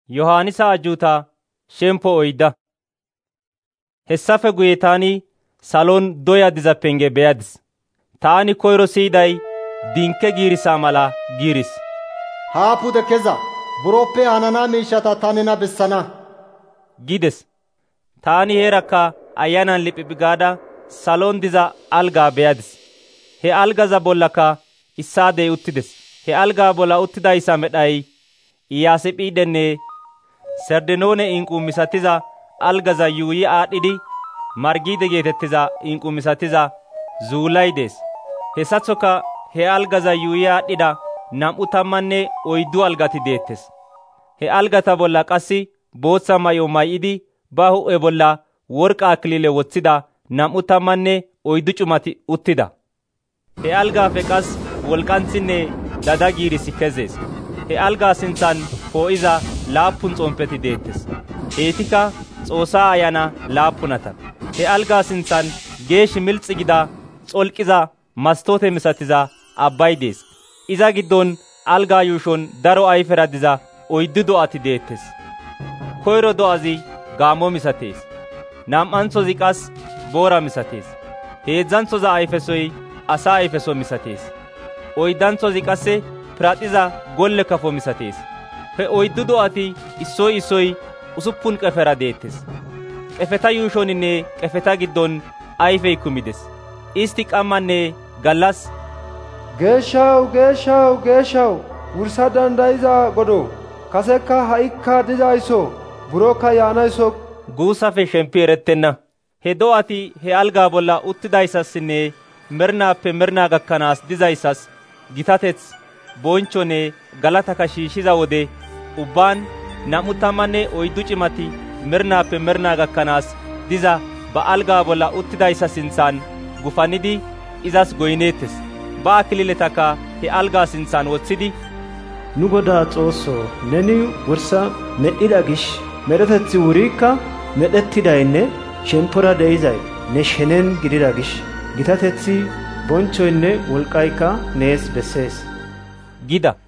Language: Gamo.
Yohaanisa ajjuutaa shemppo oydda. Hessafe guye taani salon doya diza penge beyadis. Taani koyro siyiday dinke giirissa mala giiris. Haa pude keza, buroppe hanana miishata ta nena bessana gides. Taani heerakka ayanan liphiphi gaada salon diza algaa beyadis. He algaza bollaka issaadey uttides. He algaa bolla uttidayssa medhay iyyaasiphidenne sardinoone inqqu misatiza algaza yuuyi aadhdhidi margide geetettiza inqqu misatiza zuulay dees. Hessaththoka he algaza yuuyi aadhdhida 24 algati deettes. He algata bolla qassi bootha may'o may'idi ba hu'e bolla worqa akilile woththida 24 cumati uttida. He algaafe qas wolqanthinne dada giirissi kezees. He algaa sinthan poo'iza 7 xomppeti deettes. Eetika Xoossaa ayana 7. He algaa sinthan geeshi milxi gida xolqiza mastoote misatiza abbay dees. Iza giddon algaa yuushon daro ayfera diza 4 do'ati deettes. Koyro do'azi gaammo misatees. Nam''anthozi qas boora misatees. Heedzdzanthoza ayfesoy asaa ayfeso misatees. Oydanthozi qasse piradhiza golle kafo misatees. He 4 do'ati issoy issoy 6 qefera deettes. Qefeta yuushoninne qefeta giddon ayfey kumides. Isti qammanne gallas, Geeshshawu, geeshshawu, geeshshawu, wursa dandayiza Godoo, kasekka ha'ikka dizaysso, burokka yaanaysso guussafe shempi erettenna. He do'ati he algaa bolla uttidayssassinne mernaappe mernaa gakkanaas dizayssas gitateth, bonchchonne galataka shiishshiza wode ubbaan 24 cimati mernaappe mernaa gakkanaas diza ba algaa bolla uttidayssa sinthan gufannidi izas goyneettes. Ba akililetakka he algaa sinthan woththidi, Nu Godaa Xoossoo, neni wursa medhdhida gish medheteththi wuriikka medhettidaynne shemppora de'izay ne shenen gidida gish gitateththi bonchchoynne wolqqaykka nees bessees gida.